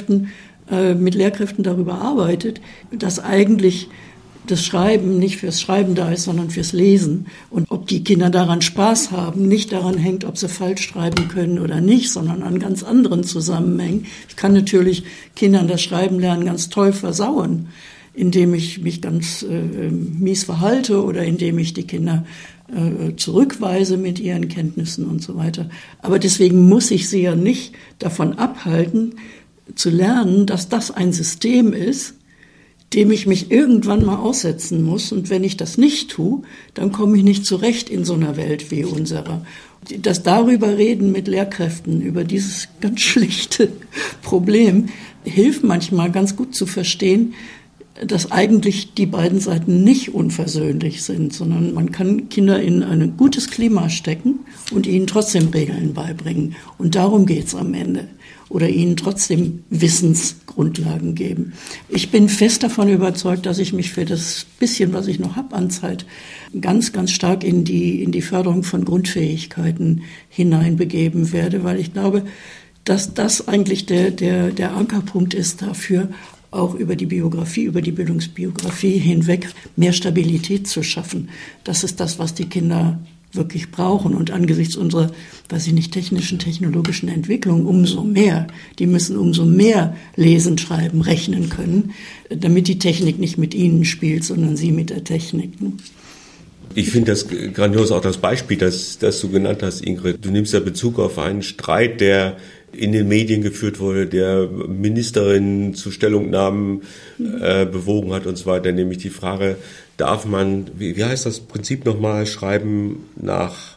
[SPEAKER 3] mit Lehrkräften darüber arbeitet, dass eigentlich das Schreiben nicht fürs Schreiben da ist, sondern fürs Lesen. Und ob die Kinder daran Spaß haben, nicht daran hängt, ob sie falsch schreiben können oder nicht, sondern an ganz anderen Zusammenhängen. Ich kann natürlich Kindern das Schreiben lernen ganz toll versauen, indem ich mich ganz mies verhalte oder indem ich die Kinder zurückweise mit ihren Kenntnissen und so weiter. Aber deswegen muss ich sie ja nicht davon abhalten, zu lernen, dass das ein System ist, dem ich mich irgendwann mal aussetzen muss. Und wenn ich das nicht tue, dann komme ich nicht zurecht in so einer Welt wie unserer. Das darüber reden mit Lehrkräften, über dieses ganz schlichte Problem, hilft manchmal ganz gut zu verstehen, dass eigentlich die beiden Seiten nicht unversöhnlich sind, sondern man kann Kinder in ein gutes Klima stecken und ihnen trotzdem Regeln beibringen. Und darum geht's am Ende. Oder ihnen trotzdem Wissensgrundlagen geben. Ich bin fest davon überzeugt, dass ich mich für das bisschen, was ich noch habe an Zeit, ganz, ganz stark in die Förderung von Grundfähigkeiten hineinbegeben werde, weil ich glaube, dass das eigentlich der Ankerpunkt ist dafür, auch über die Biografie, über die Bildungsbiografie hinweg mehr Stabilität zu schaffen. Das ist das, was die Kinder wirklich brauchen. Und angesichts unserer, technischen, technologischen Entwicklung umso mehr. Die müssen umso mehr lesen, schreiben, rechnen können, damit die Technik nicht mit ihnen spielt, sondern sie mit der Technik.
[SPEAKER 2] Ich finde das grandios, auch das Beispiel, das du genannt hast, Ingrid. Du nimmst ja Bezug auf einen Streit, der in den Medien geführt wurde, der Ministerin zu Stellungnahmen bewogen hat und so weiter, nämlich die Frage, darf man, wie heißt das Prinzip nochmal, Schreiben nach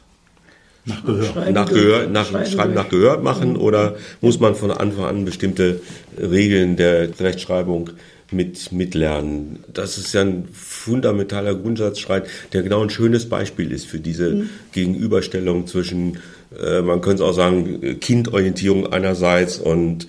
[SPEAKER 2] Gehör machen oder muss man von Anfang an bestimmte Regeln der Rechtschreibung mitlernen? Das ist ja ein fundamentaler Grundsatzstreit, der genau ein schönes Beispiel ist für diese Gegenüberstellung zwischen, man könnte auch sagen, Kindorientierung einerseits und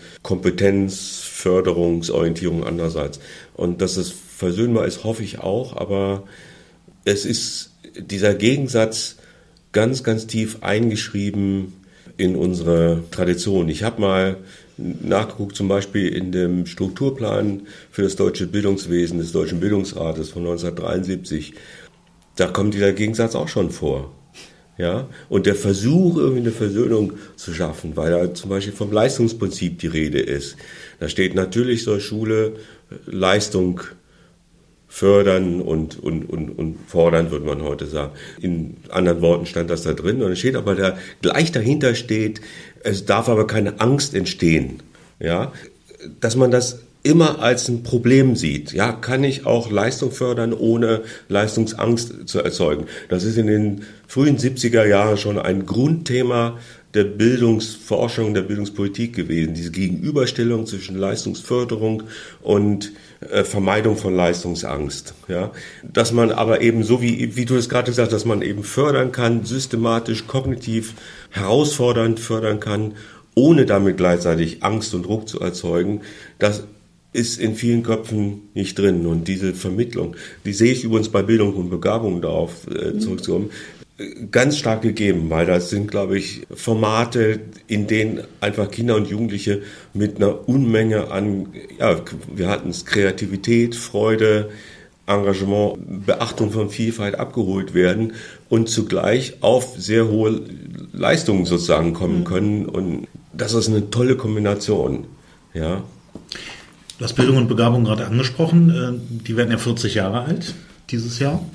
[SPEAKER 2] Kompetenzförderungsorientierung andererseits. Und dass es versöhnbar ist, hoffe ich auch, aber es ist dieser Gegensatz ganz, ganz tief eingeschrieben in unsere Tradition. Ich habe mal nachgeguckt, zum Beispiel in dem Strukturplan für das deutsche Bildungswesen des Deutschen Bildungsrates von 1973. Da kommt dieser Gegensatz auch schon vor. Ja? Und der Versuch, irgendwie eine Versöhnung zu schaffen, weil da zum Beispiel vom Leistungsprinzip die Rede ist. Da steht natürlich, soll Schule Leistung fördern und fordern, würde man heute sagen. In anderen Worten stand das da drin. Und es steht aber da, gleich dahinter steht, es darf aber keine Angst entstehen. Ja? Dass man das immer als ein Problem sieht. Ja, kann ich auch Leistung fördern, ohne Leistungsangst zu erzeugen? Das ist in den frühen 70er Jahren schon ein Grundthema der Bildungsforschung, der Bildungspolitik gewesen. Diese Gegenüberstellung zwischen Leistungsförderung und Vermeidung von Leistungsangst. Ja, dass man aber eben, so wie du es gerade gesagt hast, dass man eben fördern kann, systematisch, kognitiv herausfordernd fördern kann, ohne damit gleichzeitig Angst und Druck zu erzeugen, das ist in vielen Köpfen nicht drin. Und diese Vermittlung, die sehe ich übrigens bei Bildung und Begabung darauf zurückzukommen, ganz stark gegeben, weil das sind, glaube ich, Formate, in denen einfach Kinder und Jugendliche mit einer Unmenge an, ja, wir hatten es, Kreativität, Freude, Engagement, Beachtung von Vielfalt abgeholt werden und zugleich auf sehr hohe Leistungen sozusagen kommen können. Und das ist eine tolle Kombination, ja.
[SPEAKER 1] Du hast Bildung und Begabung gerade angesprochen. Die werden ja 40 Jahre alt dieses Jahr.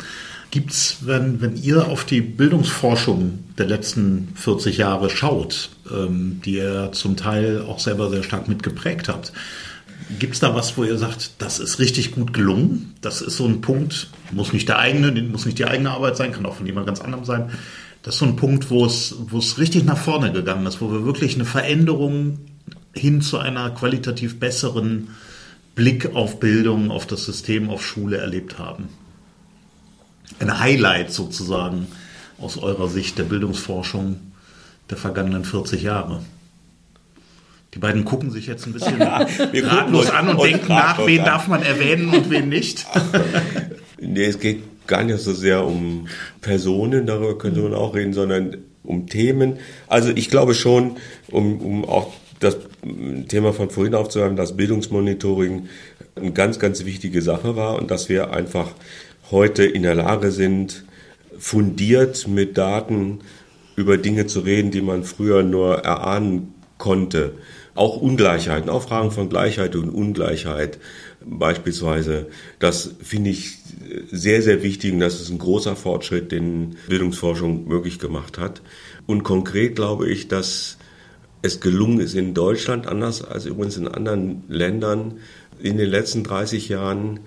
[SPEAKER 1] Gibt's, wenn ihr auf die Bildungsforschung der letzten 40 Jahre schaut, die ihr zum Teil auch selber sehr stark mitgeprägt habt, gibt's da was, wo ihr sagt, das ist richtig gut gelungen? Das ist so ein Punkt, muss nicht die eigene Arbeit sein, kann auch von jemand ganz anderem sein. Das ist so ein Punkt, wo es richtig nach vorne gegangen ist, wo wir wirklich eine Veränderung hin zu einer qualitativ besseren Blick auf Bildung, auf das System, auf Schule erlebt haben. Ein Highlight sozusagen aus eurer Sicht der Bildungsforschung der vergangenen 40 Jahre. Die beiden gucken sich jetzt ein bisschen ratlos an und denken nach, wen darf man erwähnen und wen nicht.
[SPEAKER 2] Nee, es geht gar nicht so sehr um Personen, darüber könnte man auch reden, sondern um Themen. Also ich glaube schon, um auch das Thema von vorhin aufzuhören, dass Bildungsmonitoring eine ganz, ganz wichtige Sache war und dass wir einfach heute in der Lage sind, fundiert mit Daten über Dinge zu reden, die man früher nur erahnen konnte. Auch Ungleichheiten, auch Fragen von Gleichheit und Ungleichheit beispielsweise. Das finde ich sehr, sehr wichtig und das ist ein großer Fortschritt, den Bildungsforschung möglich gemacht hat. Und konkret glaube ich, dass es gelungen ist in Deutschland, anders als übrigens in anderen Ländern, in den letzten 30 Jahren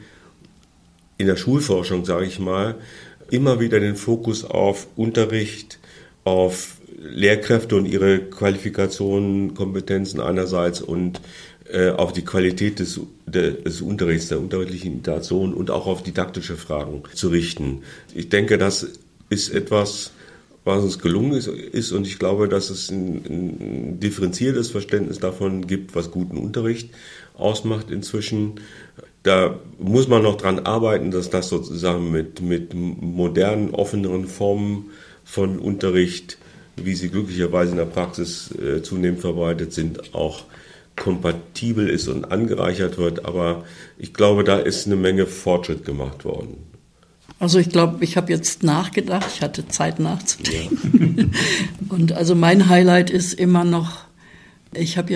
[SPEAKER 2] in der Schulforschung, sage ich mal, immer wieder den Fokus auf Unterricht, auf Lehrkräfte und ihre Qualifikationen, Kompetenzen einerseits und auf die Qualität des Unterrichts, der unterrichtlichen Interaktion und auch auf didaktische Fragen zu richten. Ich denke, das ist etwas, was uns gelungen ist und ich glaube, dass es ein differenziertes Verständnis davon gibt, was guten Unterricht ausmacht inzwischen. Da muss man noch dran arbeiten, dass das sozusagen mit modernen, offeneren Formen von Unterricht, wie sie glücklicherweise in der Praxis zunehmend verbreitet sind, auch kompatibel ist und angereichert wird. Aber ich glaube, da ist eine Menge Fortschritt gemacht worden.
[SPEAKER 3] Also ich glaube, ich habe jetzt nachgedacht, ich hatte Zeit nachzudenken. Ja. Und also mein Highlight ist immer noch, ich habe ja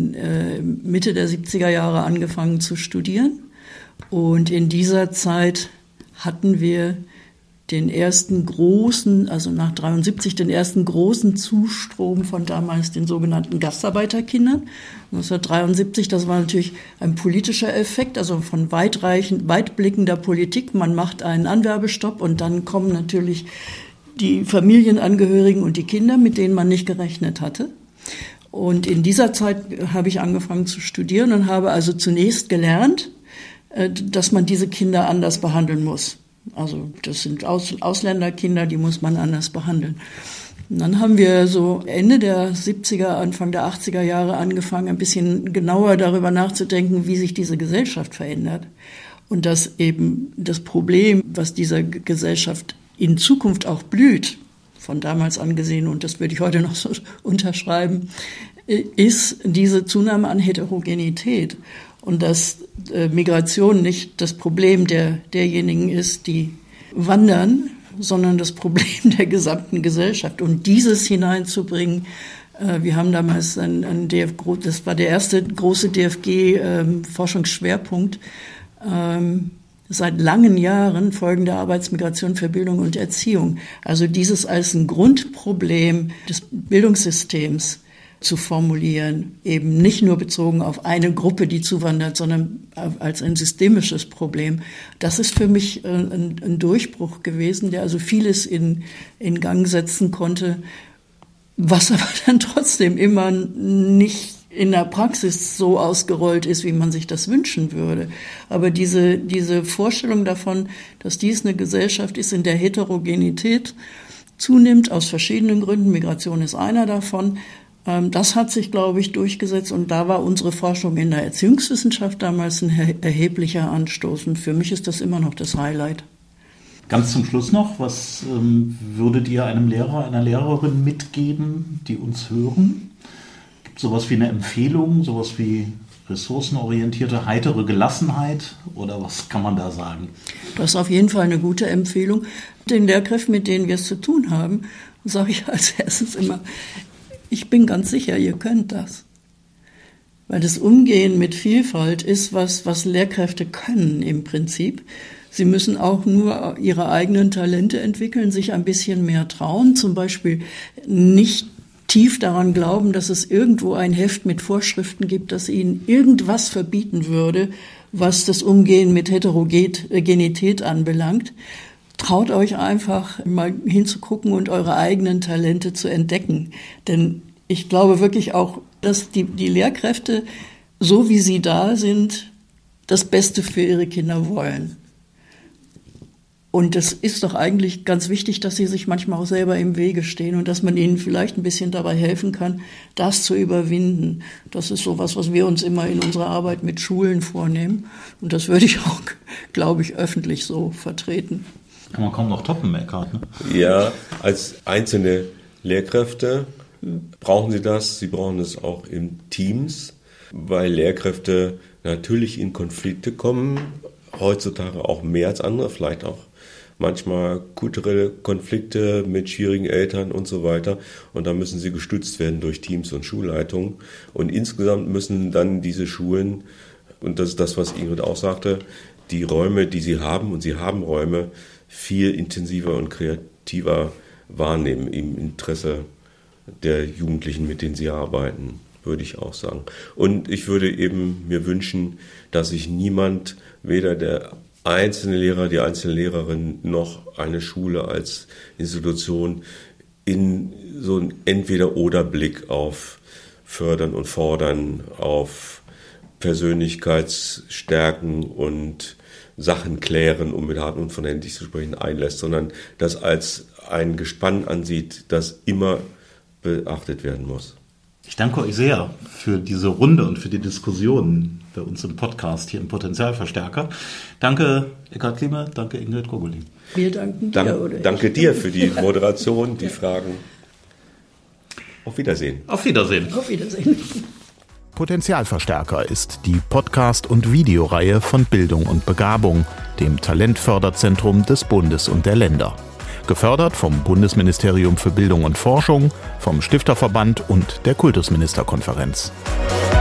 [SPEAKER 3] in Mitte der 70er Jahre angefangen zu studieren. Und in dieser Zeit hatten wir den ersten großen, also nach 73, den ersten großen Zustrom von damals den sogenannten Gastarbeiterkindern. 1973, das war natürlich ein politischer Effekt, also von weitblickender Politik. Man macht einen Anwerbestopp und dann kommen natürlich die Familienangehörigen und die Kinder, mit denen man nicht gerechnet hatte. Und in dieser Zeit habe ich angefangen zu studieren und habe also zunächst gelernt, dass man diese Kinder anders behandeln muss. Also das sind Ausländerkinder, die muss man anders behandeln. Und dann haben wir so Ende der 70er, Anfang der 80er Jahre angefangen, ein bisschen genauer darüber nachzudenken, wie sich diese Gesellschaft verändert. Und dass eben das Problem, was dieser Gesellschaft in Zukunft auch blüht, von damals angesehen, und das würde ich heute noch so unterschreiben, ist diese Zunahme an Heterogenität. Und dass Migration nicht das Problem derjenigen ist, die wandern, sondern das Problem der gesamten Gesellschaft. Und dieses hineinzubringen, wir haben damals ein DFG, das war der erste große DFG-Forschungsschwerpunkt, seit langen Jahren Folgen der Arbeitsmigration für Bildung und Erziehung. Also dieses als ein Grundproblem des Bildungssystems zu formulieren, eben nicht nur bezogen auf eine Gruppe, die zuwandert, sondern als ein systemisches Problem. Das ist für mich ein Durchbruch gewesen, der also vieles in Gang setzen konnte, was aber dann trotzdem immer nicht in der Praxis so ausgerollt ist, wie man sich das wünschen würde. Aber diese Vorstellung davon, dass dies eine Gesellschaft ist, in der Heterogenität zunimmt, aus verschiedenen Gründen, Migration ist einer davon, das hat sich, glaube ich, durchgesetzt und da war unsere Forschung in der Erziehungswissenschaft damals ein erheblicher Anstoß und für mich ist das immer noch das Highlight.
[SPEAKER 1] Ganz zum Schluss noch, was würdet ihr einem Lehrer, einer Lehrerin mitgeben, die uns hören? Gibt es sowas wie eine Empfehlung, sowas wie ressourcenorientierte, heitere Gelassenheit oder was kann man da sagen?
[SPEAKER 3] Das ist auf jeden Fall eine gute Empfehlung. Den Lehrkräften, mit denen wir es zu tun haben, sage ich als erstes immer, ich bin ganz sicher, ihr könnt das. Weil das Umgehen mit Vielfalt ist was Lehrkräfte können im Prinzip. Sie müssen auch nur ihre eigenen Talente entwickeln, sich ein bisschen mehr trauen, zum Beispiel nicht tief daran glauben, dass es irgendwo ein Heft mit Vorschriften gibt, das ihnen irgendwas verbieten würde, was das Umgehen mit Heterogenität anbelangt. Traut euch einfach mal hinzugucken und eure eigenen Talente zu entdecken. Denn ich glaube wirklich auch, dass die Lehrkräfte, so wie sie da sind, das Beste für ihre Kinder wollen. Und es ist doch eigentlich ganz wichtig, dass sie sich manchmal auch selber im Wege stehen und dass man ihnen vielleicht ein bisschen dabei helfen kann, das zu überwinden. Das ist sowas, was wir uns immer in unserer Arbeit mit Schulen vornehmen. Und das würde ich auch, glaube ich, öffentlich so vertreten.
[SPEAKER 1] Kann man kaum noch toppen, Eckhard, ne?
[SPEAKER 2] Ja, als einzelne Lehrkräfte brauchen sie das. Sie brauchen es auch in Teams, weil Lehrkräfte natürlich in Konflikte kommen, heutzutage auch mehr als andere, vielleicht auch manchmal kulturelle Konflikte mit schwierigen Eltern und so weiter. Und da müssen sie gestützt werden durch Teams und Schulleitungen. Und insgesamt müssen dann diese Schulen, und das ist das, was Ingrid auch sagte, die Räume, die sie haben, und sie haben Räume, viel intensiver und kreativer wahrnehmen im Interesse der Jugendlichen, mit denen sie arbeiten, würde ich auch sagen. Und ich würde eben mir wünschen, dass sich niemand, weder der einzelne Lehrer, die einzelne Lehrerin noch eine Schule als Institution in so einen Entweder-oder-Blick auf Fördern und Fordern, auf Persönlichkeitsstärken und Sachen klären, um mit hart und unverständlich zu sprechen, einlässt, sondern das als ein Gespann ansieht, das immer beachtet werden muss.
[SPEAKER 1] Ich danke euch sehr für diese Runde und für die Diskussion bei uns im Podcast hier im Potenzialverstärker. Danke Eckhard Klime, danke Ingrid Gogolin.
[SPEAKER 3] Wir danken dir.
[SPEAKER 2] Danke dir für die Moderation, die Fragen. Auf Wiedersehen.
[SPEAKER 1] Auf Wiedersehen.
[SPEAKER 3] Auf Wiedersehen.
[SPEAKER 4] Potenzialverstärker ist die Podcast- und Videoreihe von Bildung und Begabung, dem Talentförderzentrum des Bundes und der Länder. Gefördert vom Bundesministerium für Bildung und Forschung, vom Stifterverband und der Kultusministerkonferenz.